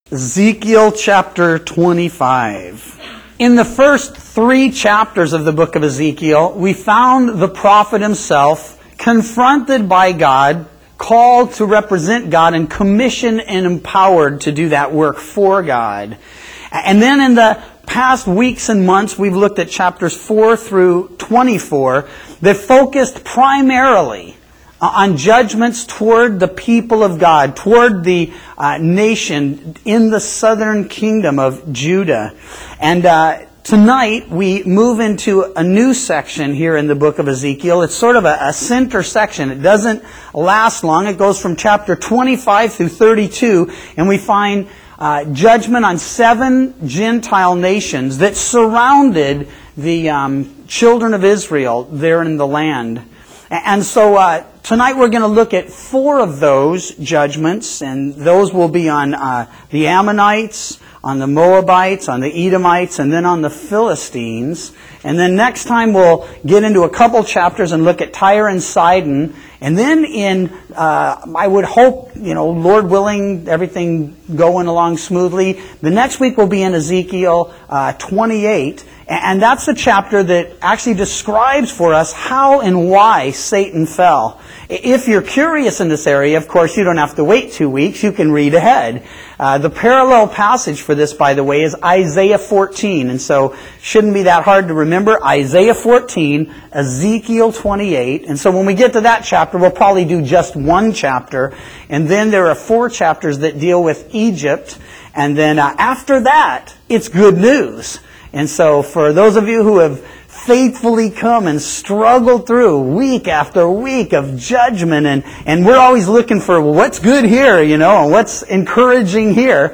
Ezekiel chapter 25. In the first 3 chapters of the book of Ezekiel, we found the prophet himself confronted by God, called to represent God, and commissioned and empowered to do that work for God. And then in the past weeks and months, we've looked at chapters 4 through 24 that focused primarily on judgments toward the people of God, toward the nation in the southern kingdom of Judah. And tonight we move into a new section here in the book of Ezekiel. It's sort of a center section. It doesn't last long. It goes from chapter 25 through 32, and we find judgment on 7 Gentile nations that surrounded the children of Israel there in the land. And so tonight we're going to look at 4 of those judgments, and those will be on the Ammonites, on the Moabites, on the Edomites, and then on the Philistines. And then next time we'll get into a couple chapters and look at Tyre and Sidon. And then in, I would hope, Lord willing, everything going along smoothly, the next week we'll be in Ezekiel 28. And that's the chapter that actually describes for us how and why Satan fell. If you're curious in this area, of course, you don't have to wait 2 weeks. You can read ahead. The parallel passage for this, by the way, is Isaiah 14. And so shouldn't be that hard to remember. Isaiah 14, Ezekiel 28. And so when we get to that chapter, we'll probably do just 1 chapter. And then there are 4 chapters that deal with Egypt. And then after that, it's good news. And so for those of you who have faithfully come and struggled through week after week of judgment, and we're always looking for, well, what's good here, and what's encouraging here.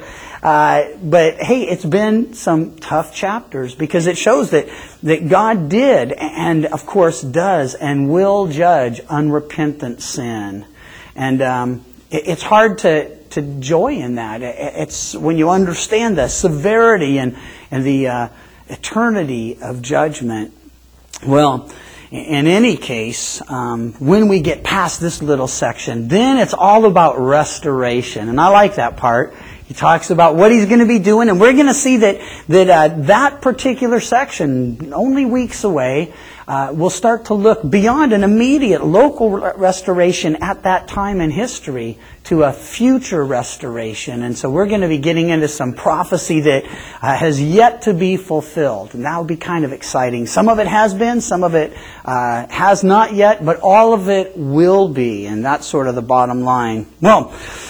But hey, it's been some tough chapters because it shows that God did and of course does and will judge unrepentant sin. And it's hard to joy in that. It's when you understand the severity and the eternity of judgment. Well, in any case, when we get past this little section, then it's all about restoration. And I like that part. He talks about what he's going to be doing, and we're going to see that particular section, only weeks away, will start to look beyond an immediate local restoration at that time in history to a future restoration. And so we're going to be getting into some prophecy that has yet to be fulfilled. And that will be kind of exciting. Some of it has been, some of it has not yet, but all of it will be. And that's sort of the bottom line. Well,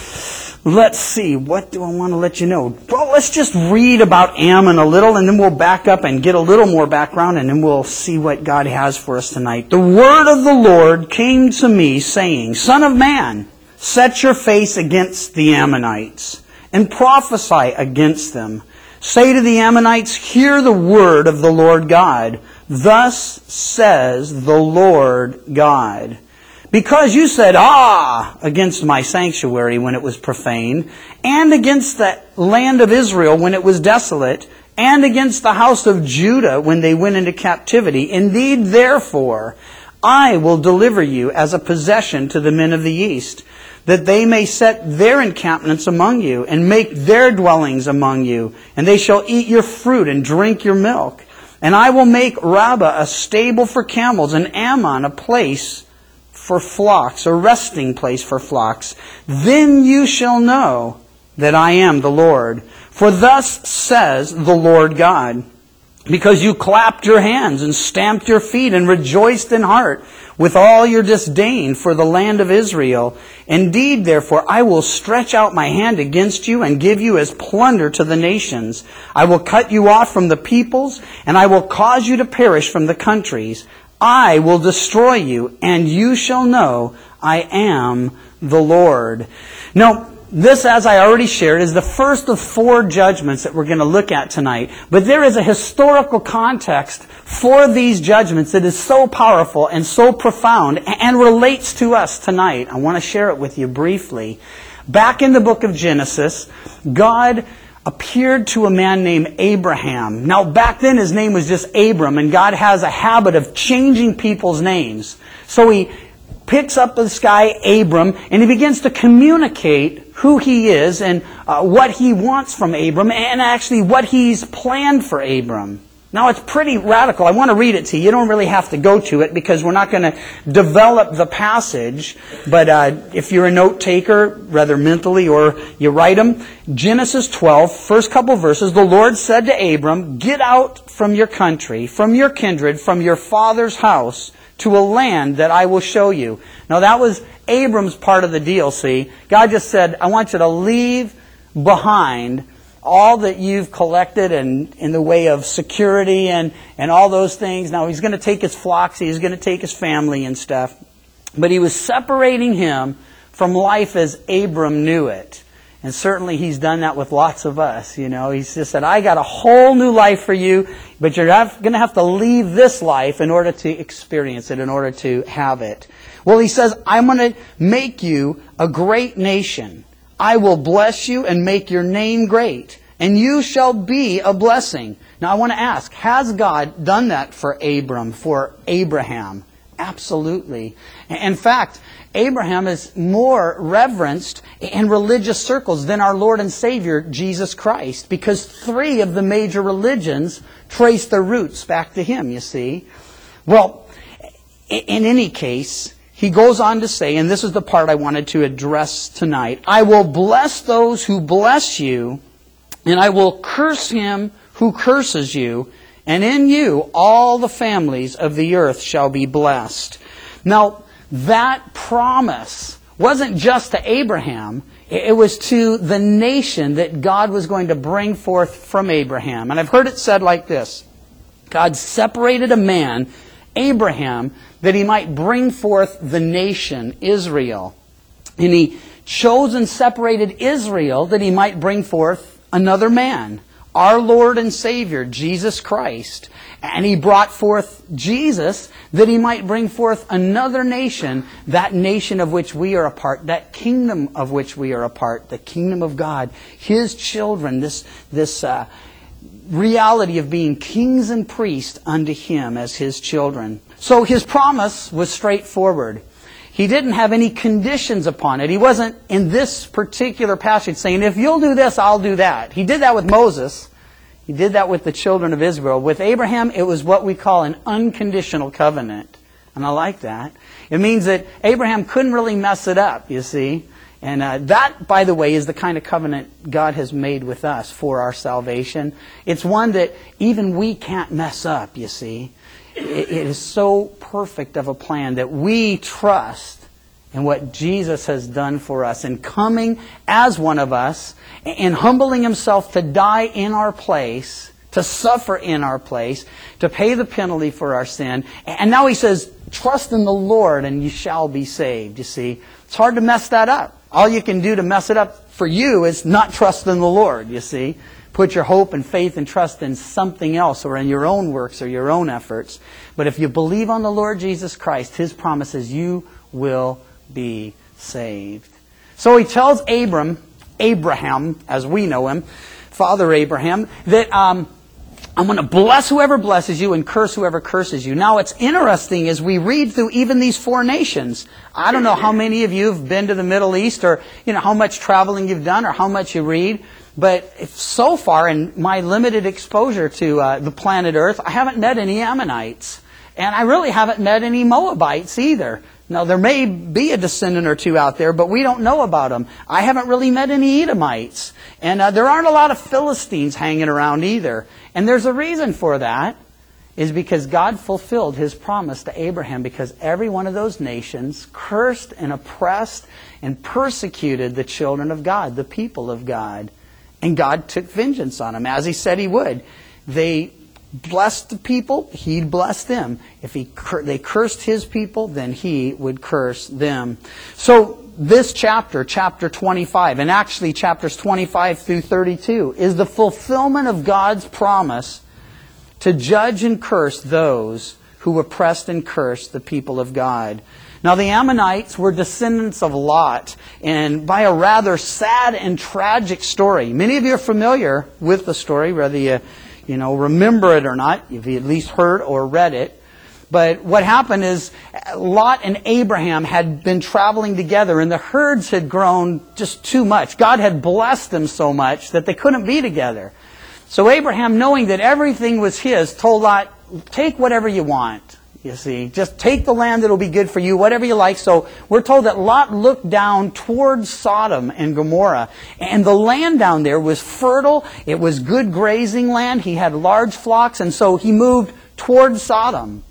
let's see, what do I want to let you know? Well, let's just read about Ammon a little, and then we'll back up and get a little more background, and then we'll see what God has for us tonight. The word of the Lord came to me, saying, Son of man, set your face against the Ammonites, and prophesy against them. Say to the Ammonites, hear the word of the Lord God. Thus says the Lord God. Because you said, against my sanctuary when it was profaned, and against the land of Israel when it was desolate, and against the house of Judah when they went into captivity. Indeed, therefore, I will deliver you as a possession to the men of the east, that they may set their encampments among you, and make their dwellings among you, and they shall eat your fruit and drink your milk. And I will make Rabbah a stable for camels, and Ammon a place for flocks, a resting place for flocks. Then you shall know that I am the Lord. For thus says the Lord God, because you clapped your hands and stamped your feet and rejoiced in heart with all your disdain for the land of Israel. Indeed, therefore, I will stretch out my hand against you and give you as plunder to the nations. I will cut you off from the peoples, and I will cause you to perish from the countries. I will destroy you, and you shall know I am the Lord. Now, this, as I already shared, is the first of 4 judgments that we're going to look at tonight. But there is a historical context for these judgments that is so powerful and so profound and relates to us tonight. I want to share it with you briefly. Back in the book of Genesis, God appeared to a man named Abraham. Now, back then his name was just Abram, and God has a habit of changing people's names. So he picks up this guy, Abram, and he begins to communicate who he is and what he wants from Abram, and actually what he's planned for Abram. Now, it's pretty radical. I want to read it to you. You don't really have to go to it because we're not going to develop the passage. But if you're a note taker, rather mentally, or you write them, Genesis 12, first couple verses, the Lord said to Abram, "Get out from your country, from your kindred, from your father's house, to a land that I will show you." Now, that was Abram's part of the deal, see. God just said, I want you to leave behind all that you've collected and in the way of security and all those things. Now, he's going to take his flocks, he's going to take his family and stuff. But he was separating him from life as Abram knew it. And certainly he's done that with lots of us. You know, he's just said, I got a whole new life for you, but you're going to have to leave this life in order to experience it, in order to have it. Well, he says, I'm going to make you a great nation. I will bless you and make your name great, and you shall be a blessing. Now, I want to ask, has God done that for Abram, for Abraham? Absolutely. In fact, Abraham is more reverenced in religious circles than our Lord and Savior, Jesus Christ, because 3 of the major religions trace their roots back to him, you see. Well, in any case, he goes on to say, and this is the part I wanted to address tonight, I will bless those who bless you, and I will curse him who curses you, and in you all the families of the earth shall be blessed. Now, that promise wasn't just to Abraham, it was to the nation that God was going to bring forth from Abraham. And I've heard it said like this, God separated a man, Abraham, that he might bring forth the nation, Israel. And he chose and separated Israel that he might bring forth another man, our Lord and Savior, Jesus Christ. And he brought forth Jesus that he might bring forth another nation, that nation of which we are a part, that kingdom of which we are a part, the kingdom of God, his children, this reality of being kings and priests unto him as his children. So his promise was straightforward. He didn't have any conditions upon it. He wasn't in this particular passage saying, if you'll do this, I'll do that. He did that with Moses. He did that with the children of Israel. With Abraham, it was what we call an unconditional covenant. And I like that. It means that Abraham couldn't really mess it up, you see. And that, by the way, is the kind of covenant God has made with us for our salvation. It's one that even we can't mess up, you see. It is so perfect of a plan that we trust in what Jesus has done for us in coming as one of us and humbling himself to die in our place, to suffer in our place, to pay the penalty for our sin. And now he says, trust in the Lord and you shall be saved, you see. It's hard to mess that up. All you can do to mess it up for you is not trust in the Lord, you see. Put your hope and faith and trust in something else or in your own works or your own efforts. But if you believe on the Lord Jesus Christ, his promise is you will be saved. So he tells Abraham, as we know him, Father Abraham, that I'm going to bless whoever blesses you and curse whoever curses you. Now, it's interesting as we read through even these 4 nations. I don't know how many of you have been to the Middle East or how much traveling you've done or how much you read. But so far in my limited exposure to the planet Earth, I haven't met any Ammonites. And I really haven't met any Moabites either. Now, there may be a descendant or 2 out there, but we don't know about them. I haven't really met any Edomites. And there aren't a lot of Philistines hanging around either. And there's a reason for that, is because God fulfilled his promise to Abraham, because every one of those nations cursed and oppressed and persecuted the children of God, the people of God. And God took vengeance on them, as he said he would. They blessed the people, he'd bless them. If they cursed his people, then he would curse them. So this chapter 25, and actually chapters 25 through 32, is the fulfillment of God's promise to judge and curse those who oppressed and cursed the people of God. Now, the Ammonites were descendants of Lot, and by a rather sad and tragic story. Many of you are familiar with the story, whether you remember it or not. You've at least heard or read it. But what happened is Lot and Abraham had been traveling together, and the herds had grown just too much. God had blessed them so much that they couldn't be together. So Abraham, knowing that everything was his, told Lot, take whatever you want. You see, just take the land that'll be good for you, whatever you like. So we're told that Lot looked down towards Sodom and Gomorrah. And the land down there was fertile. It was good grazing land. He had large flocks. And so he moved towards Sodom.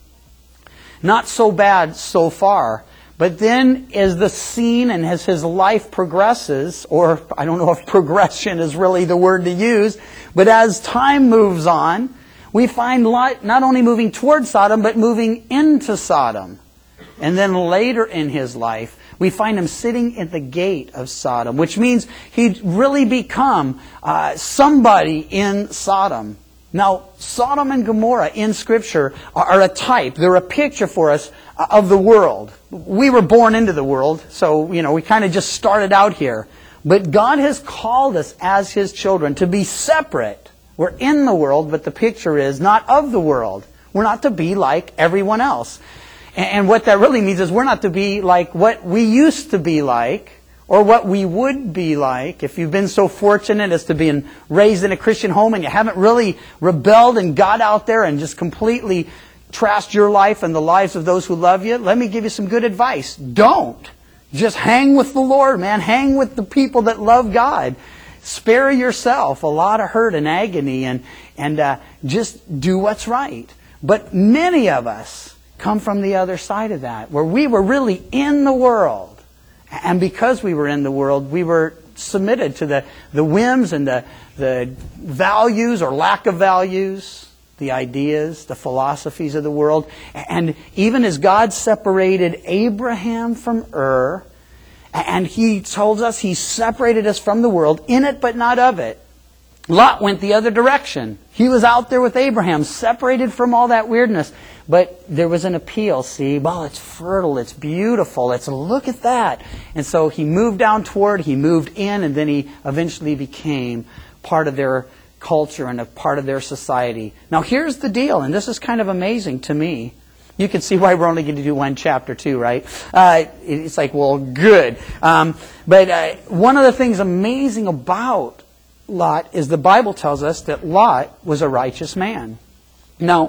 Not so bad so far. But then as the scene and as his life progresses, or I don't know if progression is really the word to use, but as time moves on, we find Lot not only moving towards Sodom, but moving into Sodom. And then later in his life, we find him sitting at the gate of Sodom, which means he'd really become somebody in Sodom. Now, Sodom and Gomorrah in Scripture are a type. They're a picture for us of the world. We were born into the world, so we kind of just started out here. But God has called us as His children to be separate. We're in the world, but the picture is not of the world. We're not to be like everyone else. And what that really means is we're not to be like what we used to be like, or what we would be like. If you've been so fortunate as to be raised in a Christian home and you haven't really rebelled and got out there and just completely trashed your life and the lives of those who love you, let me give you some good advice. Don't. Just hang with the Lord, man. Hang with the people that love God. Spare yourself a lot of hurt and agony and just do what's right. But many of us come from the other side of that, where we were really in the world. And because we were in the world, we were submitted to the whims and the values or lack of values, the ideas, the philosophies of the world. And even as God separated Abraham from Ur, and He told us He separated us from the world, in it but not of it. Lot went the other direction. He was out there with Abraham, separated from all that weirdness. But there was an appeal, see? Well, it's fertile, it's beautiful, look at that. And so he moved down toward, he moved in, and then he eventually became part of their culture and a part of their society. Now here's the deal, and this is kind of amazing to me. You can see why we're only going to do one chapter 2, right? It's like, well, good. But one of the things amazing about Lot is the Bible tells us that Lot was a righteous man. Now,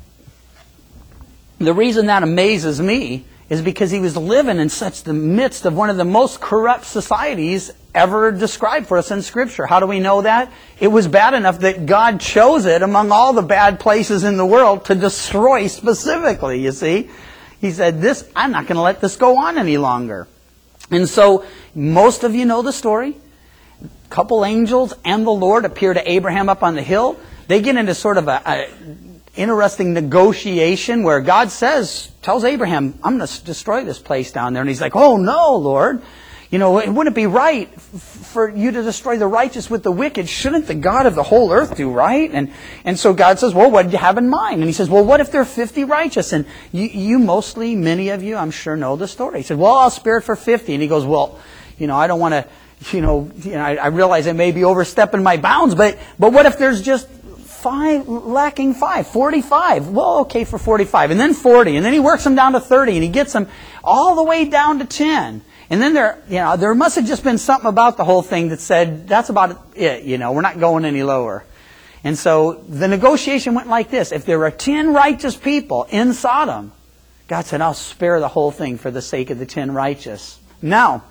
the reason that amazes me is because he was living in such the midst of one of the most corrupt societies ever described for us in Scripture. How do we know that? It was bad enough that God chose it among all the bad places in the world to destroy specifically, you see. He said, I'm not going to let this go on any longer. And so, most of you know the story. A couple angels and the Lord appear to Abraham up on the hill. They get into sort of a interesting negotiation where God tells Abraham, I'm going to destroy this place down there. And he's like, oh no, Lord. Wouldn't it be right for you to destroy the righteous with the wicked? Shouldn't the God of the whole earth do right? And so God says, well, what did you have in mind? And he says, well, what if there are 50 righteous? And many of you, I'm sure, know the story. He said, well, I'll spare it for 50. And he goes, well, I don't want to, I realize I may be overstepping my bounds, but what if there's just lacking 5, 45. Well, okay for 45. And then 40. And then he works them down to 30. And he gets them all the way down to 10. And then there must have just been something about the whole thing that said, that's about it, we're not going any lower. And so the negotiation went like this. If there are 10 righteous people in Sodom, God said, I'll spare the whole thing for the sake of the 10 righteous. Now,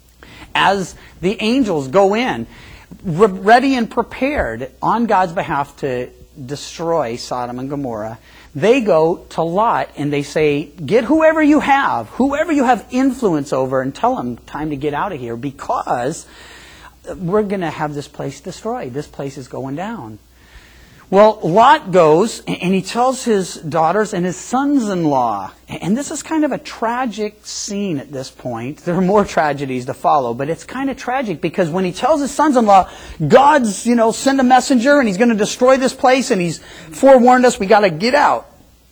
as the angels go in, ready and prepared on God's behalf to destroy Sodom and Gomorrah, they go to Lot and they say, get whoever you have influence over, and tell them time to get out of here because we're going to have this place destroyed. This place is going down. Well, Lot goes and he tells his daughters and his sons-in-law. And this is kind of a tragic scene at this point. There are more tragedies to follow, but it's kind of tragic because when he tells his sons-in-law, God's, send a messenger and He's going to destroy this place and He's forewarned us, we got to get out.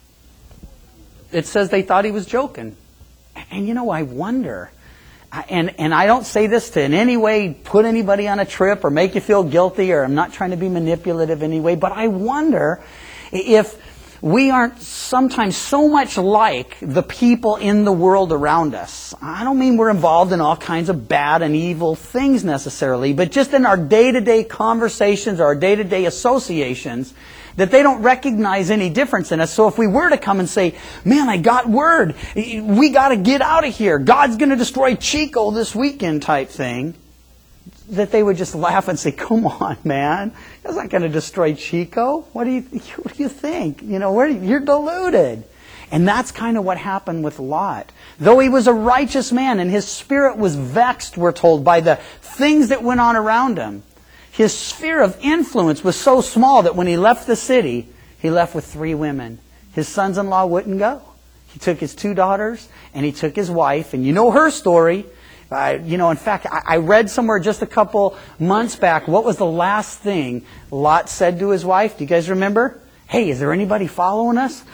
It says they thought he was joking. And I wonder, and I don't say this to in any way put anybody on a trip or make you feel guilty, or I'm not trying to be manipulative in any way, but I wonder if we aren't sometimes so much like the people in the world around us. I don't mean we're involved in all kinds of bad and evil things necessarily, but just in our day-to-day conversations or our day-to-day associations, that they don't recognize any difference in us. So if we were to come and say, man, I got word, we got to get out of here, God's going to destroy Chico this weekend type thing, that they would just laugh and say, come on, man, God's not going to destroy Chico. What do you think? You're deluded. And that's kind of what happened with Lot. Though he was a righteous man and his spirit was vexed, we're told, by the things that went on around him, his sphere of influence was so small that when he left the city, he left with 3 women. His sons-in-law wouldn't go. He took his 2 daughters and he took his wife. And you know her story. In fact, I read somewhere just a couple months back, what was the last thing Lot said to his wife? Do you guys remember? Hey, is there anybody following us?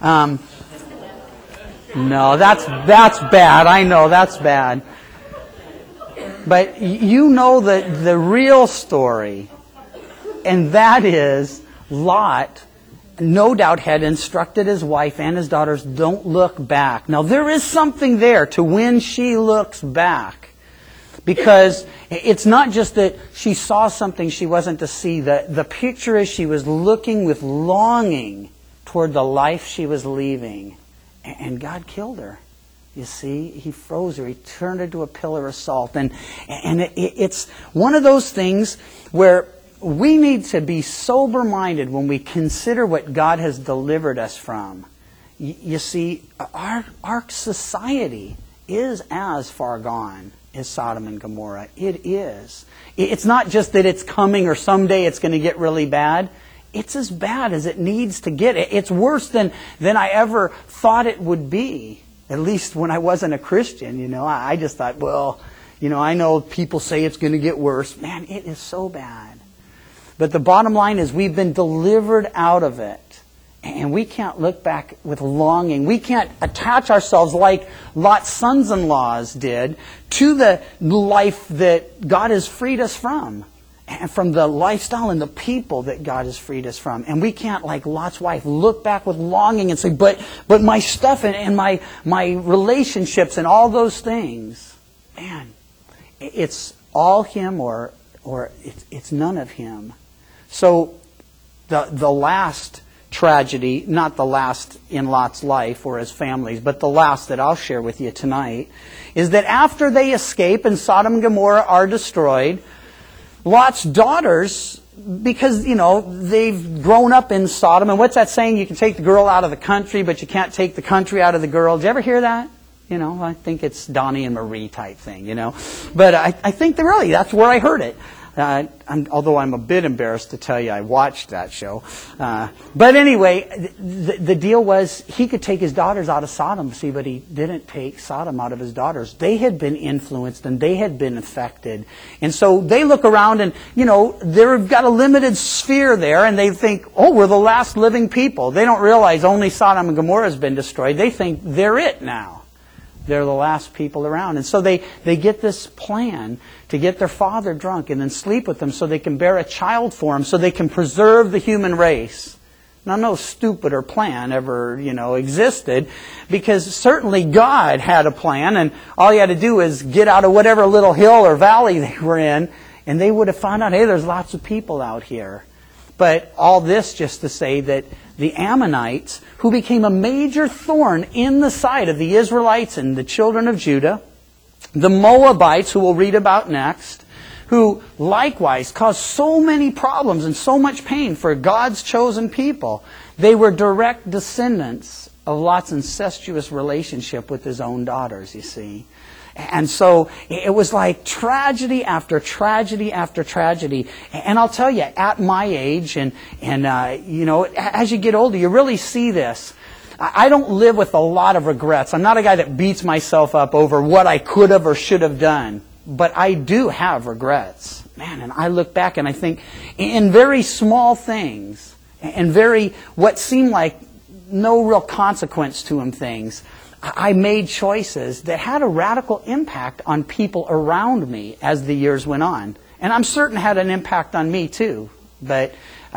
No, that's bad. I know, that's bad. But you know the real story, and that is Lot no doubt had instructed his wife and his daughters, don't look back. Now there is something there to when she looks back, because it's not just that she saw something she wasn't to see. The picture is she was looking with longing toward the life she was leaving, and God killed her. You see, He froze her. He turned her to a pillar of salt. And it's one of those things where we need to be sober-minded when we consider what God has delivered us from. You see, our society is as far gone as Sodom and Gomorrah. It is. It's not just that it's coming or someday it's going to get really bad. It's as bad as it needs to get. It's worse than I ever thought it would be. At least when I wasn't a Christian, I just thought, I know people say it's going to get worse. Man, it is so bad. But the bottom line is we've been delivered out of it. And we can't look back with longing. We can't attach ourselves like Lot's sons-in-laws did to the life that God has freed us from. And from the lifestyle and the people that God has freed us from. And we can't, like Lot's wife, look back with longing and say, but my stuff and my relationships and all those things, man, it's all Him or it's none of Him. So the last tragedy, not the last in Lot's life or his family's, but the last that I'll share with you tonight, is that after they escape and Sodom and Gomorrah are destroyed, Lot's daughters, because, they've grown up in Sodom, and what's that saying? You can take the girl out of the country, but you can't take the country out of the girl. Did you ever hear that? I think it's Donnie and Marie type thing, But I think that's where I heard it. Although I'm a bit embarrassed to tell you I watched that show. But anyway, the deal was he could take his daughters out of Sodom, see, but he didn't take Sodom out of his daughters. They had been influenced and they had been affected. And so they look around and, they've got a limited sphere there and they think, oh, we're the last living people. They don't realize only Sodom and Gomorrah has been destroyed. They think they're it now. They're the last people around. And so they get this plan to get their father drunk and then sleep with him so they can bear a child for him, so they can preserve the human race. Now, no stupider plan ever, existed, because certainly God had a plan, and all you had to do is get out of whatever little hill or valley they were in, and they would have found out, hey, there's lots of people out here. But all this just to say that the Ammonites, who became a major thorn in the side of the Israelites and the children of Judah, the Moabites, who we'll read about next, who likewise caused so many problems and so much pain for God's chosen people, they were direct descendants of Lot's incestuous relationship with his own daughters, you see. And so it was like tragedy after tragedy after tragedy. And I'll tell you, at my age and as you get older, you really see this. I don't live with a lot of regrets. I'm not a guy that beats myself up over what I could have or should have done. But I do have regrets. Man, and I look back and I think in very small things and very what seemed like no real consequence to them things, I made choices that had a radical impact on people around me as the years went on. And I'm certain had an impact on me too. But,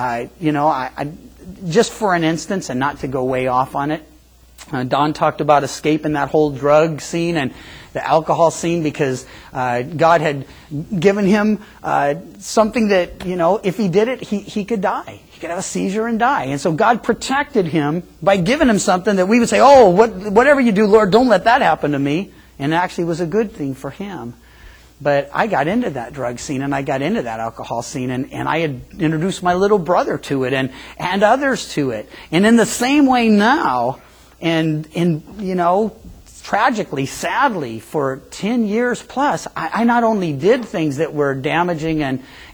I just for an instance, and not to go way off on it, Don talked about escaping that whole drug scene and the alcohol scene because God had given him something that, if he did it, he could die. He could have a seizure and die. And so God protected him by giving him something that we would say, oh, whatever you do, Lord, don't let that happen to me. And it actually was a good thing for him. But I got into that drug scene and I got into that alcohol scene and I had introduced my little brother to it and others to it. And in the same way now, and tragically, sadly, for 10 years plus, I not only did things that were damaging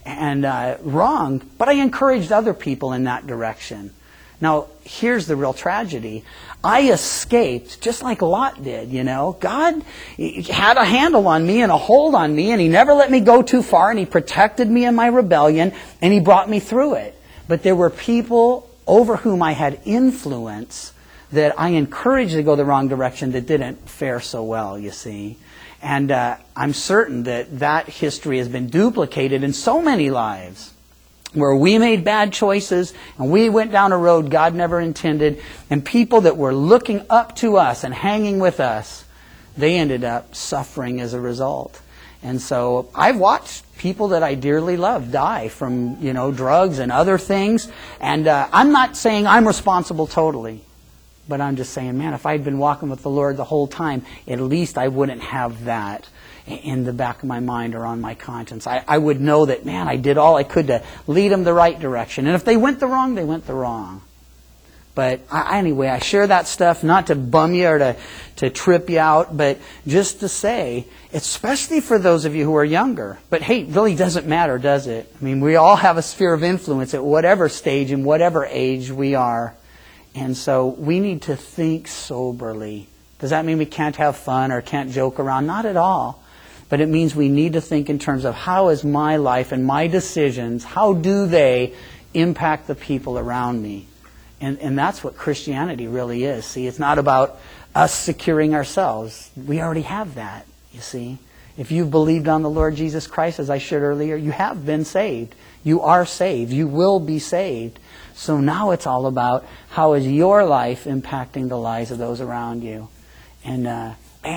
and wrong, but I encouraged other people in that direction. Now, here's the real tragedy. I escaped just like Lot did, God had a handle on me and a hold on me, and He never let me go too far, and He protected me in my rebellion, and He brought me through it. But there were people over whom I had influence that I encouraged to go the wrong direction that didn't fare so well, you see. And I'm certain that history has been duplicated in so many lives where we made bad choices and we went down a road God never intended, and people that were looking up to us and hanging with us, they ended up suffering as a result. And so I've watched people that I dearly love die from, drugs and other things. And I'm not saying I'm responsible totally. But I'm just saying, man, if I'd been walking with the Lord the whole time, at least I wouldn't have that in the back of my mind or on my conscience. I would know that, man, I did all I could to lead them the right direction. And if they went the wrong, they went the wrong. But anyway, I share that stuff not to bum you or to trip you out, but just to say, especially for those of you who are younger. But hey, it really doesn't matter, does it? I mean, we all have a sphere of influence at whatever stage and whatever age we are. And so we need to think soberly. Does that mean we can't have fun or can't joke around? Not at all. But it means we need to think in terms of how is my life and my decisions, how do they impact the people around me? And that's what Christianity really is. See, it's not about us securing ourselves. We already have that, you see. If you've believed on the Lord Jesus Christ, as I shared earlier, you have been saved. You are saved. You will be saved. So now it's all about how is your life impacting the lives of those around you. And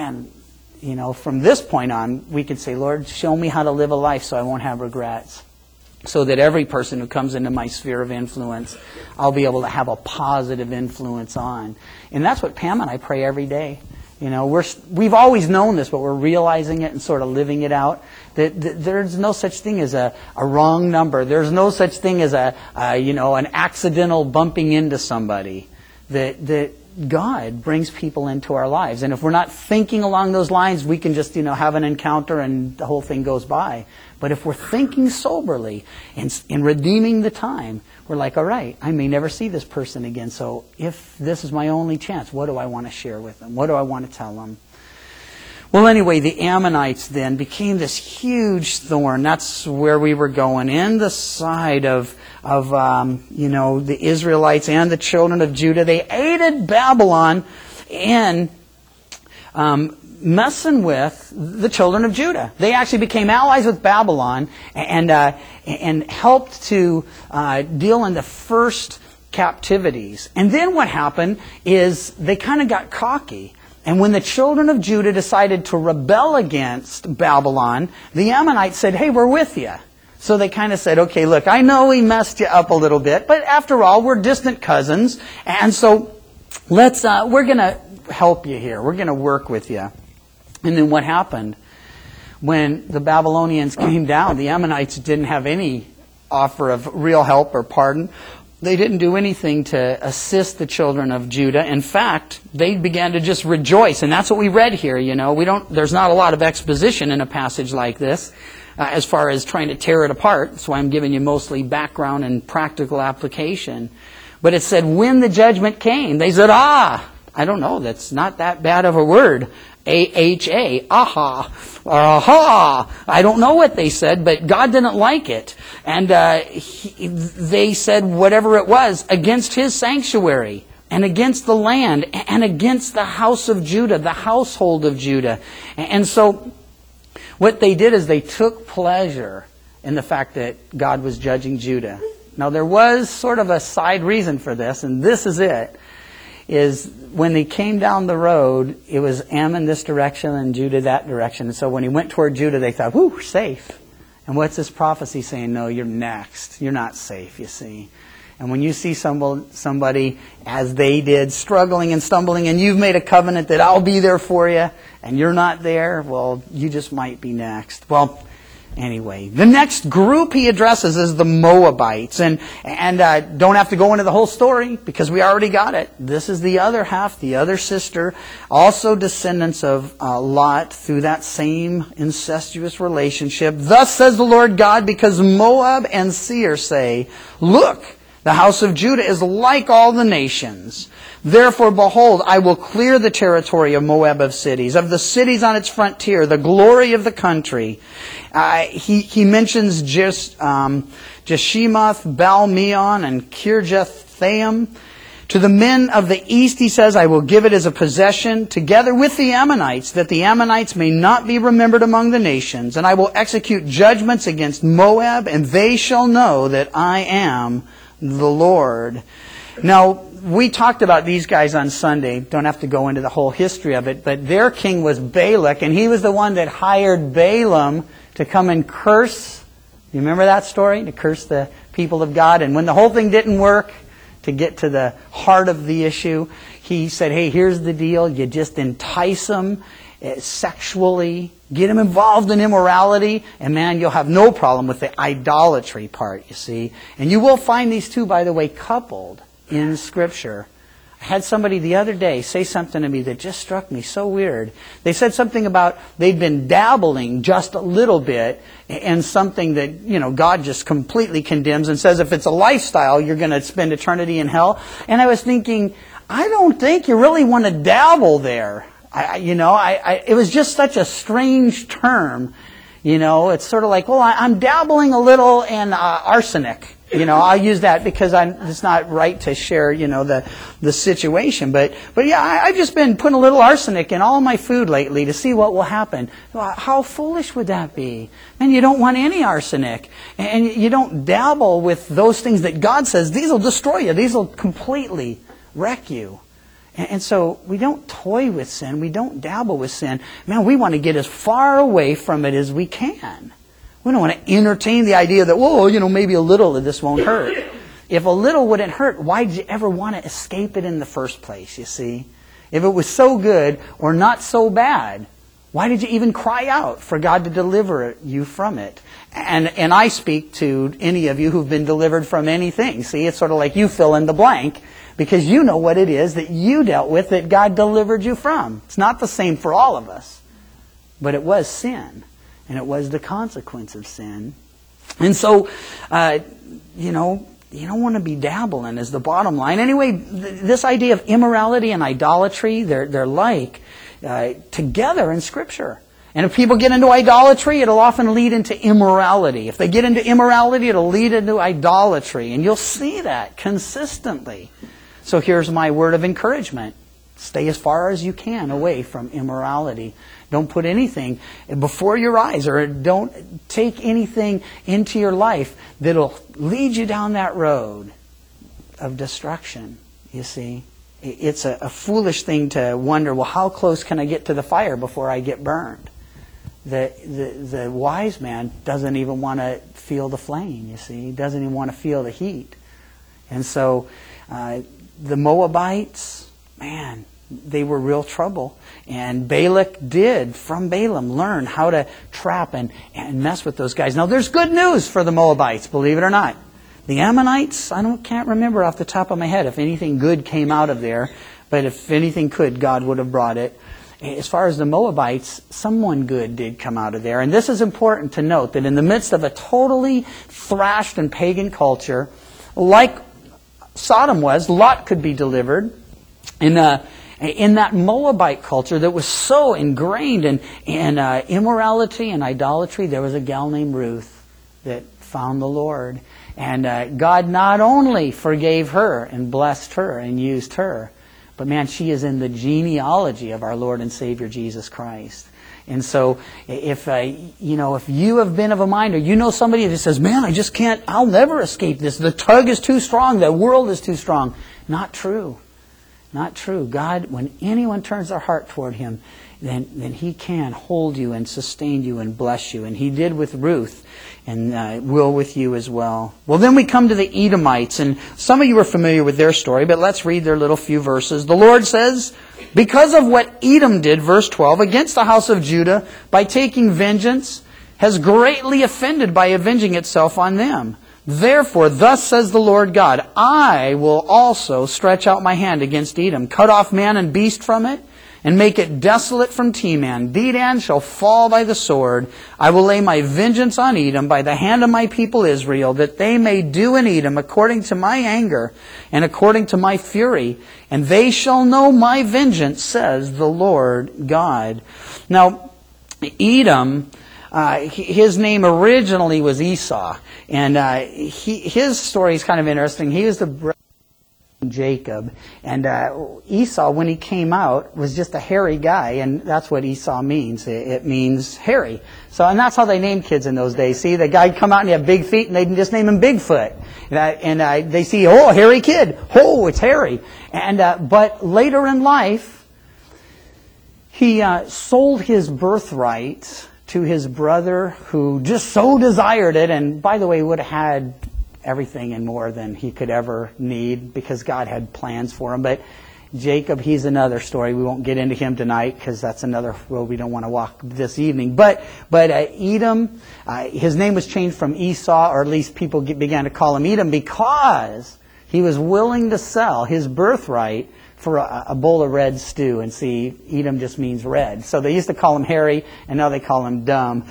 from this point on, we can say, Lord, show me how to live a life so I won't have regrets. So that every person who comes into my sphere of influence, I'll be able to have a positive influence on. And that's what Pam and I pray every day. We've always known this, but we're realizing it and sort of living it out. That there's no such thing as a wrong number. There's no such thing as an accidental bumping into somebody. That God brings people into our lives, and if we're not thinking along those lines, we can just have an encounter and the whole thing goes by. But if we're thinking soberly and redeeming the time, we're like, all right, I may never see this person again. So if this is my only chance, what do I want to share with them? What do I want to tell them? Well, anyway, the Ammonites then became this huge thorn. That's where we were going, in the side of the Israelites and the children of Judah. They aided Babylon in messing with the children of Judah. They actually became allies with Babylon and helped to deal in the first captivities. And then what happened is they kind of got cocky. And when the children of Judah decided to rebel against Babylon, the Ammonites said, hey, we're with you. So they kind of said, okay, look, I know we messed you up a little bit, but after all, we're distant cousins. And so we're going to help you here. We're going to work with you. And then what happened? When the Babylonians came down, the Ammonites didn't have any offer of real help or pardon. They didn't do anything to assist the children of Judah. In fact, they began to just rejoice. And that's what we read here, There's not a lot of exposition in a passage like this as far as trying to tear it apart. That's why I'm giving you mostly background and practical application. But it said, when the judgment came, they said, I don't know, that's not that bad of a word. A-H-A, aha, or aha. I don't know what they said, but God didn't like it. And they said whatever it was against His sanctuary and against the land and against the house of Judah, the household of Judah. And so what they did is they took pleasure in the fact that God was judging Judah. Now there was sort of a side reason for this, and this is it, is when they came down the road, it was Ammon this direction and Judah that direction. And so when he went toward Judah, they thought, whew, we're safe. And what's this prophecy saying? No, you're next. You're not safe, you see. And when you see somebody, as they did, struggling and stumbling, and you've made a covenant that I'll be there for you, and you're not there, well, you just might be next. Well, anyway, the next group he addresses is the Moabites. And don't have to go into the whole story, because we already got it. This is the other half, the other sister, also descendants of Lot through that same incestuous relationship. Thus says the Lord God, because Moab and Seir say, look, the house of Judah is like all the nations. Therefore, behold, I will clear the territory of Moab of cities, of the cities on its frontier, the glory of the country. He mentions just Jeshemoth, Baal-meon, and Kirjath-thaim. To the men of the east, he says, I will give it as a possession, together with the Ammonites, that the Ammonites may not be remembered among the nations. And I will execute judgments against Moab, and they shall know that I am the Lord. Now, we talked about these guys on Sunday. Don't have to go into the whole history of it, but their king was Balak, and he was the one that hired Balaam to come and curse. You remember that story? To curse the people of God. And when the whole thing didn't work, to get to the heart of the issue, he said, hey, here's the deal. You just entice them sexually, get them involved in immorality, and man, you'll have no problem with the idolatry part, you see. And you will find these two, by the way, coupled in Scripture. I had somebody the other day say something to me that just struck me so weird. They said something about they'd been dabbling just a little bit in something that, God just completely condemns and says if it's a lifestyle, you're going to spend eternity in hell. And I was thinking, I don't think you really want to dabble there. It was just such a strange term. It's sort of like, well, I'm dabbling a little in arsenic. I'll use that because it's not right to share, the situation. But yeah, I've just been putting a little arsenic in all my food lately to see what will happen. How foolish would that be? And you don't want any arsenic. And you don't dabble with those things that God says, these will destroy you. These will completely wreck you. And so we don't toy with sin. We don't dabble with sin. Man, we want to get as far away from it as we can. We don't want to entertain the idea that, maybe a little of this won't hurt. If a little wouldn't hurt, why did you ever want to escape it in the first place, you see? If it was so good or not so bad, why did you even cry out for God to deliver you from it? And I speak to any of you who've been delivered from anything. See, it's sort of like you fill in the blank because you know what it is that you dealt with that God delivered you from. It's not the same for all of us, but it was sin. And it was the consequence of sin. And so, you don't want to be dabbling is the bottom line. Anyway, this idea of immorality and idolatry, they're like together in Scripture. And if people get into idolatry, it'll often lead into immorality. If they get into immorality, it'll lead into idolatry. And you'll see that consistently. So here's my word of encouragement. Stay as far as you can away from immorality. Don't put anything before your eyes, or don't take anything into your life that'll lead you down that road of destruction, you see. It's a foolish thing to wonder, well, how close can I get to the fire before I get burned? The wise man doesn't even want to feel the flame, you see. He doesn't even want to feel the heat. And so the Moabites, man, they were real trouble. And Balak did, from Balaam, learn how to trap and mess with those guys. Now, there's good news for the Moabites, believe it or not. The Ammonites, can't remember off the top of my head if anything good came out of there. But if anything could, God would have brought it. As far as the Moabites, someone good did come out of there. And this is important to note, that in the midst of a totally thrashed and pagan culture, like Sodom was, Lot could be delivered. In that Moabite culture that was so ingrained in immorality and idolatry, there was a gal named Ruth that found the Lord. And God not only forgave her and blessed her and used her, but man, she is in the genealogy of our Lord and Savior Jesus Christ. And so if if you have been of a mind, or you know somebody that says, man, I just can't, I'll never escape this. The tug is too strong. The world is too strong. Not true. Not true. God, when anyone turns their heart toward Him, then He can hold you and sustain you and bless you. And He did with Ruth, and will with you as well. Well, then we come to the Edomites, and some of you are familiar with their story, but let's read their little few verses. The Lord says, because of what Edom did, verse 12, against the house of Judah, by taking vengeance, has greatly offended by avenging itself on them. Therefore, thus says the Lord God, I will also stretch out my hand against Edom, cut off man and beast from it, and make it desolate from Teman. Dedan shall fall by the sword. I will lay my vengeance on Edom by the hand of my people Israel, that they may do in Edom according to my anger and according to my fury. And they shall know my vengeance, says the Lord God. Now, Edom, his name originally was Esau. And his story is kind of interesting. He was the brother of Jacob. And Esau, when he came out, was just a hairy guy. And that's what Esau means. It means hairy. So, and that's how they named kids in those days. See, the guy'd come out and he had big feet, and they'd just name him Bigfoot. And they see, oh, hairy kid. Oh, it's hairy. And but later in life, he sold his birthright to his brother, who just so desired it, and by the way, would have had everything and more than he could ever need, because God had plans for him. But Jacob, he's another story. We won't get into him tonight, because that's another road we don't want to walk this evening. But Edom, his name was changed from Esau, or at least people began to call him Edom, because he was willing to sell his birthright for a bowl of red stew. And see, Edom just means red. So they used to call him hairy, and now they call him dumb.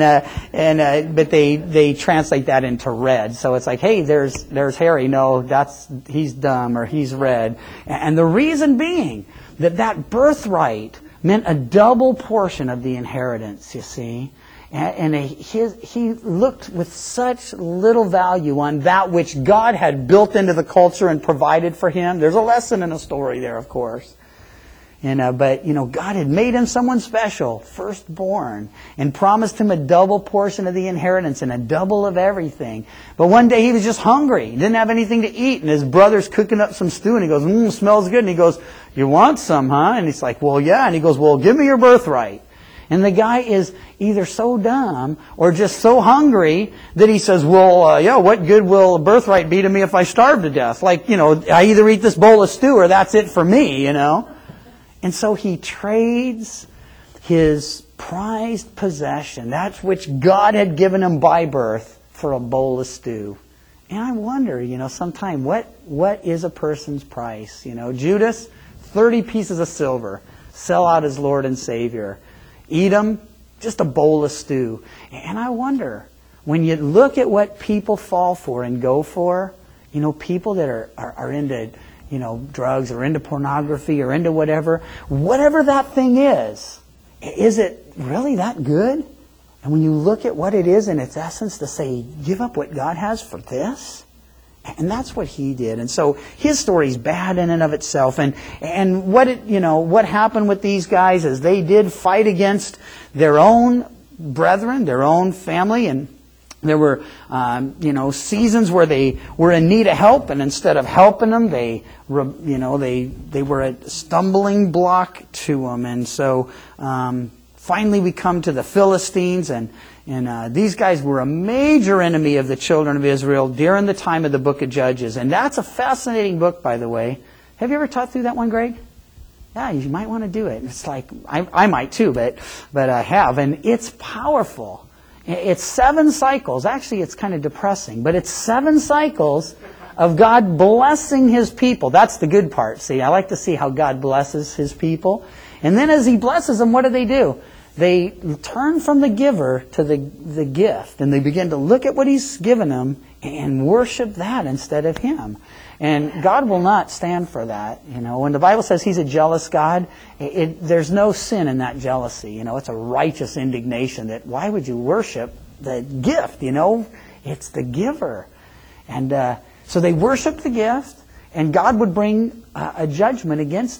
But they translate that into red. So it's like, hey, there's hairy. No, he's dumb, or he's red. And the reason being that birthright meant a double portion of the inheritance, you see. And he looked with such little value on that which God had built into the culture and provided for him. There's a lesson in the story there, of course. But God had made him someone special, firstborn, and promised him a double portion of the inheritance and a double of everything. But one day he was just hungry. He didn't have anything to eat, and his brother's cooking up some stew, and he goes, smells good. And he goes, you want some, huh? And he's like, well, yeah. And he goes, well, give me your birthright. And the guy is either so dumb or just so hungry that he says, well, what good will a birthright be to me if I starve to death? Like, I either eat this bowl of stew or that's it for me, And so he trades his prized possession, that which God had given him by birth, for a bowl of stew. And I wonder, sometime, what is a person's price? Judas, 30 pieces of silver, sell out his Lord and Savior. Edom, just a bowl of stew. And I wonder, when you look at what people fall for and go for, people that are into, drugs or into pornography or into whatever that thing is it really that good? And when you look at what it is in its essence, to say, give up what God has for this? And that's what he did. And so his story's bad in and of itself. And what happened with these guys is they did fight against their own brethren, their own family, and there were seasons where they were in need of help, and instead of helping them, they were a stumbling block to them. And so finally we come to the Philistines, and these guys were a major enemy of the children of Israel during the time of the book of Judges. And that's a fascinating book, by the way. Have you ever taught through that one, Greg? Yeah, you might want to do it. It's like, I might too, but I have. And it's powerful. It's 7 cycles. Actually, it's kind of depressing, but it's 7 cycles of God blessing His people. That's the good part. See, I like to see how God blesses His people. And then as He blesses them, what do? They turn from the giver to the gift, and they begin to look at what He's given them and worship that instead of Him. And God will not stand for that. When the Bible says He's a jealous God, there's no sin in that jealousy. It's a righteous indignation that why would you worship the gift? It's the giver. And so they worshiped the gift, and God would bring a judgment against them.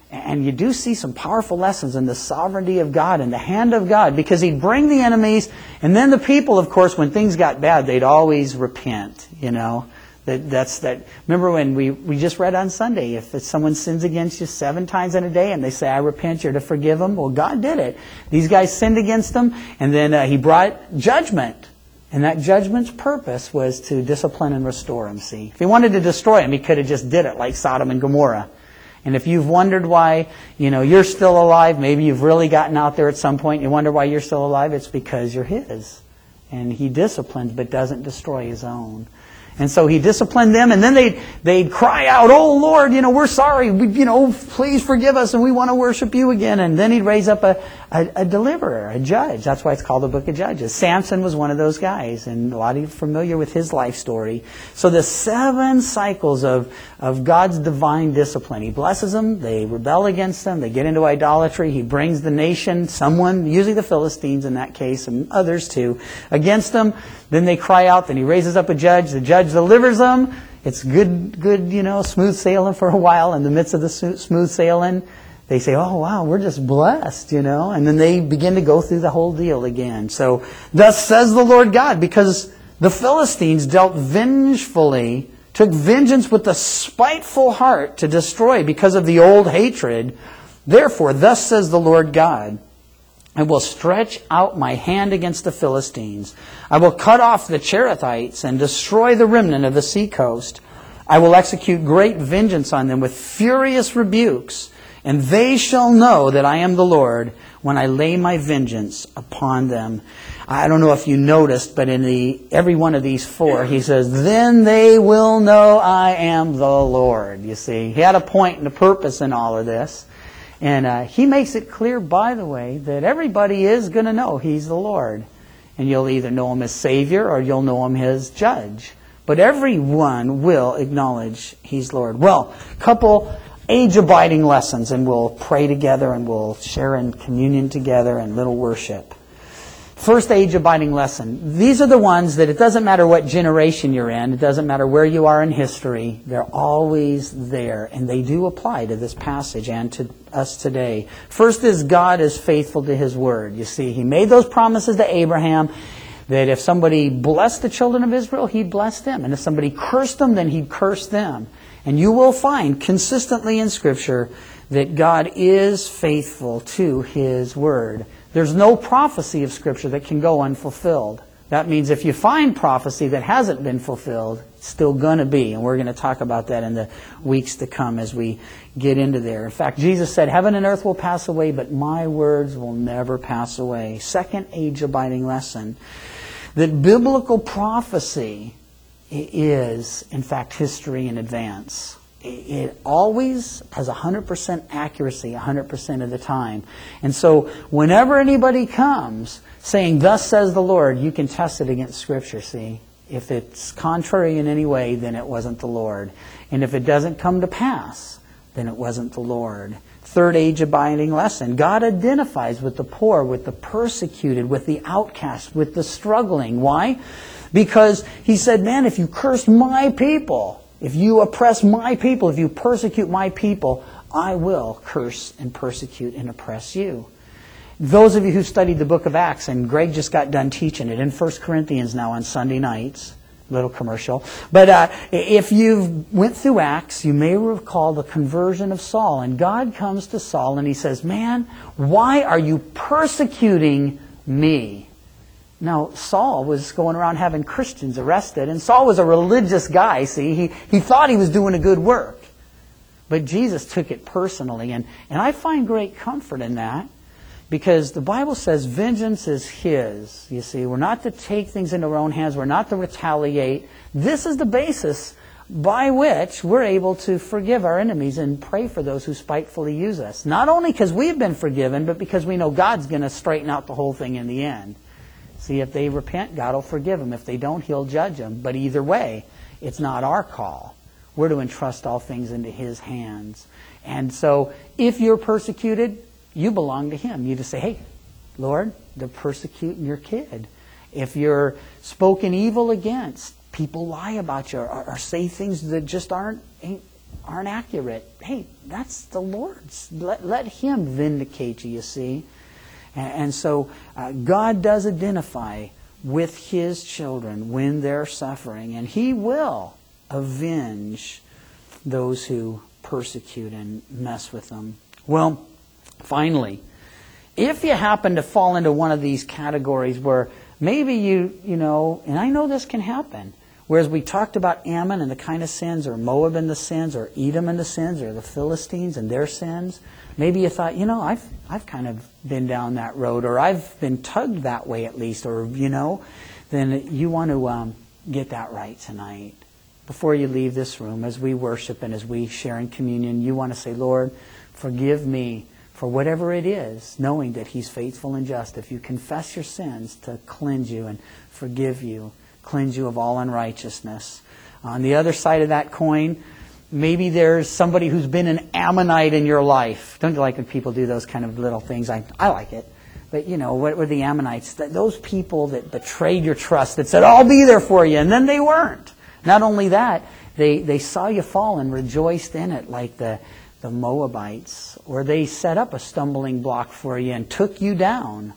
And you do see some powerful lessons in the sovereignty of God and the hand of God, because He'd bring the enemies, and then the people, of course, when things got bad, they'd always repent, you know. That's that. Remember when we just read on Sunday, if someone sins against you 7 times in a day and they say, I repent, you're to forgive them. Well, God did it. These guys sinned against them, and then He brought judgment. And that judgment's purpose was to discipline and restore them, see. If He wanted to destroy them, He could have just did it like Sodom and Gomorrah. And if you've wondered why, you're still alive, maybe you've really gotten out there at some point, and you wonder why you're still alive, it's because you're His. And He disciplines but doesn't destroy His own. And so He disciplined them, and then they'd cry out, oh Lord, we're sorry, please forgive us, and we want to worship You again. And then He'd raise up a deliverer, a judge. That's why it's called the Book of Judges. Samson was one of those guys, and a lot of you are familiar with his life story. So the 7 cycles of God's divine discipline. He blesses them, they rebel against Him, they get into idolatry, He brings the nation, someone, usually the Philistines in that case, and others too, against them. Then they cry out, then He raises up a judge, the judge delivers them. It's good, smooth sailing for a while. In the midst of the smooth sailing, they say, oh wow, we're just blessed, and then they begin to go through the whole deal again. So, thus says the Lord God, because the Philistines dealt vengefully, took vengeance with a spiteful heart to destroy because of the old hatred. Therefore, thus says the Lord God, I will stretch out my hand against the Philistines. I will cut off the Cherethites and destroy the remnant of the seacoast. I will execute great vengeance on them with furious rebukes, and they shall know that I am the Lord when I lay my vengeance upon them. I don't know if you noticed, but in every one of these 4, He says, then they will know I am the Lord. You see, He had a point and a purpose in all of this. And He makes it clear, by the way, that everybody is going to know He's the Lord. And you'll either know Him as Savior or you'll know Him as Judge. But everyone will acknowledge He's Lord. Well, a couple age-abiding lessons, and we'll pray together and we'll share in communion together and little worship. First age-abiding lesson. These are the ones that it doesn't matter what generation you're in, it doesn't matter where you are in history, they're always there. And they do apply to this passage and to us today. First is God is faithful to His word. You see, He made those promises to Abraham that if somebody blessed the children of Israel, He'd bless them. And if somebody cursed them, then He'd curse them. And you will find consistently in Scripture that God is faithful to His word. There's no prophecy of Scripture that can go unfulfilled. That means if you find prophecy that hasn't been fulfilled, it's still going to be. And we're going to talk about that in the weeks to come as we get into there. In fact, Jesus said, heaven and earth will pass away, but my words will never pass away. Second age-abiding lesson, that biblical prophecy is, in fact, history in advance. It always has 100% accuracy 100% of the time. And so whenever anybody comes saying, thus says the Lord, you can test it against Scripture, see. If it's contrary in any way, then it wasn't the Lord. And if it doesn't come to pass, then it wasn't the Lord. Third age-abiding lesson. God identifies with the poor, with the persecuted, with the outcast, with the struggling. Why? Because He said, man, if you curse my people, if you oppress my people, if you persecute my people, I will curse and persecute and oppress you. Those of you who studied the book of Acts, and Greg just got done teaching it in 1 Corinthians now on Sunday nights, little commercial. But if you went through Acts, you may recall the conversion of Saul. And God comes to Saul and He says, man, why are you persecuting me? Now, Saul was going around having Christians arrested, and Saul was a religious guy, see. He thought he was doing a good work. But Jesus took it personally, and I find great comfort in that, because the Bible says vengeance is His. You see, we're not to take things into our own hands. We're not to retaliate. This is the basis by which we're able to forgive our enemies and pray for those who spitefully use us. Not only because we've been forgiven, but because we know God's going to straighten out the whole thing in the end. See, if they repent, God will forgive them. If they don't, He'll judge them. But either way, it's not our call. We're to entrust all things into His hands. And so, if you're persecuted, you belong to Him. You just say, hey, Lord, they're persecuting your kid. If you're spoken evil against, people lie about you or say things that just aren't aren't accurate, hey, that's the Lord's. Let Him vindicate you, you see. And so God does identify with His children when they're suffering, and He will avenge those who persecute and mess with them. Well, finally, if you happen to fall into one of these categories where maybe you know, and I know this can happen, whereas we talked about Ammon and the kind of sins, or Moab and the sins, or Edom and the sins, or the Philistines and their sins, maybe you thought, I've kind of been down that road, or I've been tugged that way at least, or, then you want to get that right tonight. Before you leave this room, as we worship and as we share in communion, you want to say, Lord, forgive me for whatever it is, knowing that He's faithful and just. If you confess your sins, to cleanse you and forgive you, cleanse you of all unrighteousness. On the other side of that coin, maybe there's somebody who's been an Ammonite in your life. Don't you like when people do those kind of little things? I like it. But, what were the Ammonites? Those people that betrayed your trust, that said, I'll be there for you, and then they weren't. Not only that, they saw you fall and rejoiced in it, like the Moabites. Or they set up a stumbling block for you and took you down.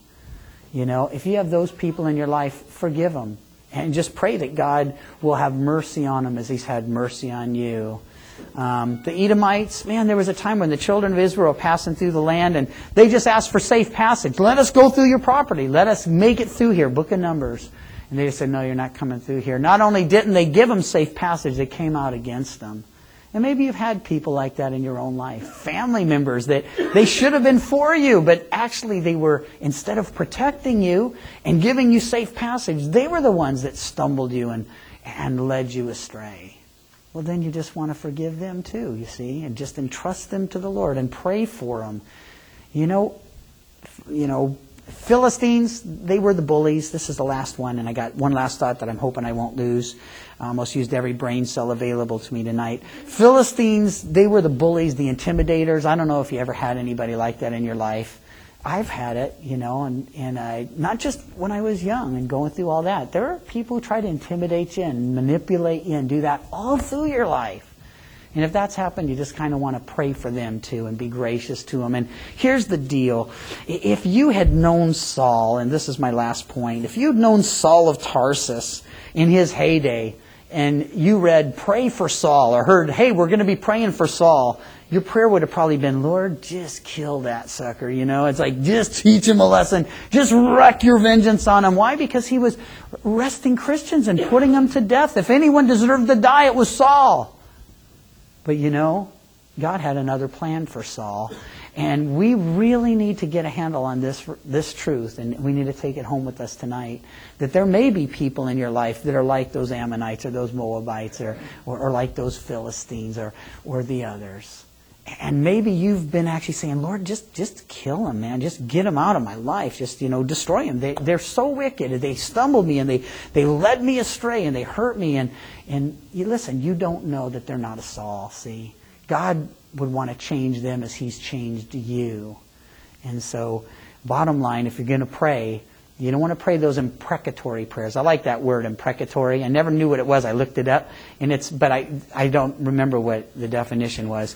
If you have those people in your life, forgive them. And just pray that God will have mercy on them as He's had mercy on you. The Edomites, man, there was a time when the children of Israel were passing through the land and they just asked for safe passage. Let us go through your property. Let us make it through here. Book of Numbers. And they just said, no, you're not coming through here. Not only didn't they give them safe passage, they came out against them. And maybe you've had people like that in your own life. Family members that they should have been for you, but actually they were, instead of protecting you and giving you safe passage, they were the ones that stumbled you and led you astray. Well, then you just want to forgive them too, you see, and just entrust them to the Lord and pray for them. Philistines, they were the bullies. This is the last one, and I got one last thought that I'm hoping I won't lose. I almost used every brain cell available to me tonight. Philistines, they were the bullies, the intimidators. I don't know if you ever had anybody like that in your life. I've had it, and not just when I was young and going through all that. There are people who try to intimidate you and manipulate you and do that all through your life. And if that's happened, you just kind of want to pray for them too and be gracious to them. And here's the deal. If you had known Saul, and this is my last point, if you'd known Saul of Tarsus in his heyday, and you read, pray for Saul, or heard, hey, we're going to be praying for Saul, your prayer would have probably been, Lord, just kill that sucker. It's like, just teach him a lesson. Just wreak your vengeance on him. Why? Because he was arresting Christians and putting them to death. If anyone deserved to die, it was Saul. But God had another plan for Saul. And we really need to get a handle on this truth, and we need to take it home with us tonight, that there may be people in your life that are like those Ammonites or those Moabites or like those Philistines or the others. And maybe you've been actually saying, Lord, just kill them, man. Just get them out of my life. Just, destroy them. They're so wicked. They stumbled me and they led me astray and they hurt me. And listen, you don't know that they're not a Saul, see. God would want to change them as He's changed you. And so, bottom line, if you're going to pray, you don't want to pray those imprecatory prayers. I like that word, imprecatory. I never knew what it was. I looked it up, but I don't remember what the definition was.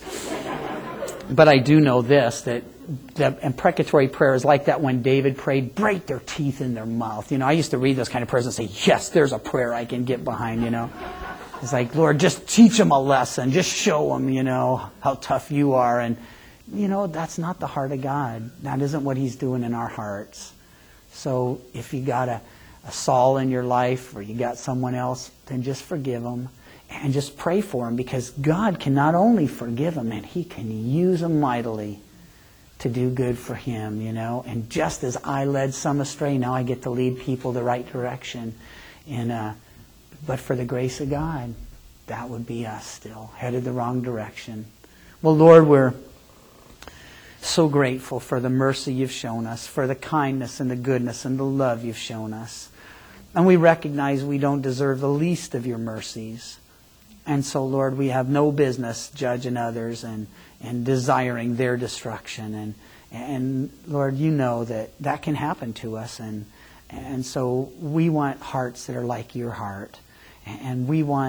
But I do know this, that the imprecatory prayer is like that when David prayed, break their teeth in their mouth. I used to read those kind of prayers and say, yes, there's a prayer I can get behind, It's like, Lord, just teach them a lesson. Just show them, how tough you are. And, that's not the heart of God. That isn't what He's doing in our hearts. So if you got a Saul in your life or you got someone else, then just forgive them and just pray for them, because God can not only forgive them, and He can use them mightily to do good for Him, And just as I led some astray, now I get to lead people the right direction. But for the grace of God, that would be us still, headed the wrong direction. Well, Lord, we're so grateful for the mercy You've shown us, for the kindness and the goodness and the love You've shown us. And we recognize we don't deserve the least of Your mercies. And so, Lord, we have no business judging others and desiring their destruction. And Lord, You know that can happen to us. And so we want hearts that are like Your heart. And we want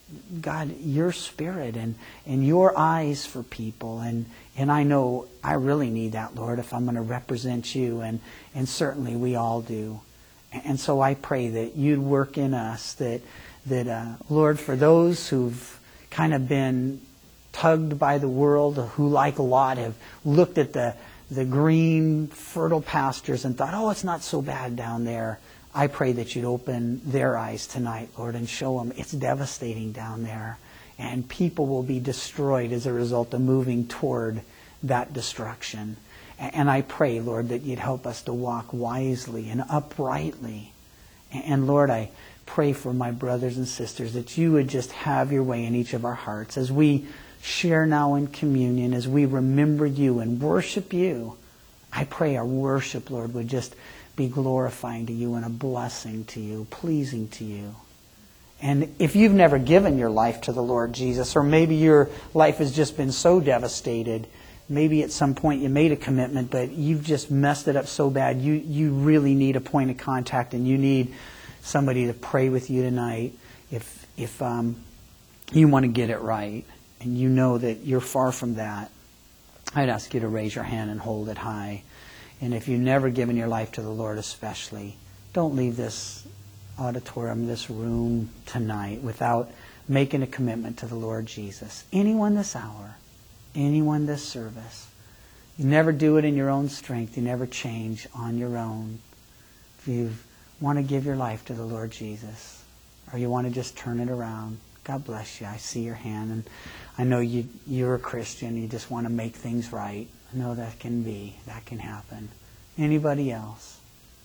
God, your Spirit and your eyes for people. And I know I really need that, Lord, if I'm going to represent you. And certainly we all do. And so I pray that you'd work in us, that Lord, for those who've kind of been tugged by the world, who like Lot have looked at the green, fertile pastures and thought, oh, it's not so bad down there. I pray that you'd open their eyes tonight, Lord, and show them it's devastating down there. And people will be destroyed as a result of moving toward that destruction. And I pray, Lord, that you'd help us to walk wisely and uprightly. And Lord, I pray for my brothers and sisters that you would just have your way in each of our hearts as we share now in communion, as we remember you and worship you. I pray our worship, Lord, would just be glorifying to you and a blessing to you, pleasing to you. And if you've never given your life to the Lord Jesus, or maybe your life has just been so devastated, maybe at some point you made a commitment, but you've just messed it up so bad, you really need a point of contact and you need somebody to pray with you tonight. If you want to get it right and you know that you're far from that, I'd ask you to raise your hand and hold it high. And if you've never given your life to the Lord especially, don't leave this auditorium, this room tonight without making a commitment to the Lord Jesus. Anyone this hour, anyone this service. You never do it in your own strength. You never change on your own. If you want to give your life to the Lord Jesus, or you want to just turn it around, God bless you. I see your hand, and I know you're a Christian. You just want to make things right. I know that can happen. Anybody else?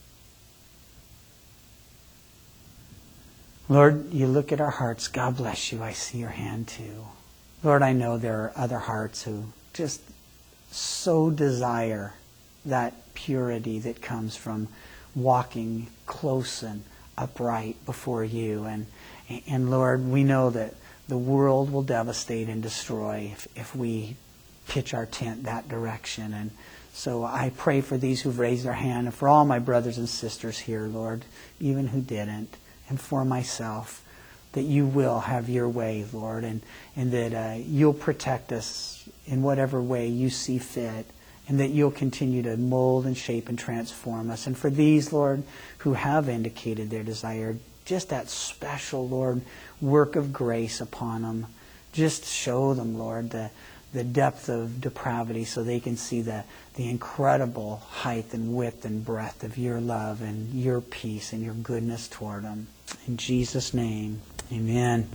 Lord, you look at our hearts. God bless you. I see your hand too. Lord, I know there are other hearts who just so desire that purity that comes from walking close and upright before you. And Lord, we know that the world will devastate and destroy if we pitch our tent that direction. And so I pray for these who've raised their hand, and for all my brothers and sisters here, Lord, even who didn't, and for myself, that you will have your way, Lord, and that you'll protect us in whatever way you see fit, and that you'll continue to mold and shape and transform us. And for these, Lord, who have indicated their desire, just that special, Lord, work of grace upon them. Just show them, Lord, the depth of depravity so they can see the incredible height and width and breadth of your love and your peace and your goodness toward them. In Jesus' name, amen.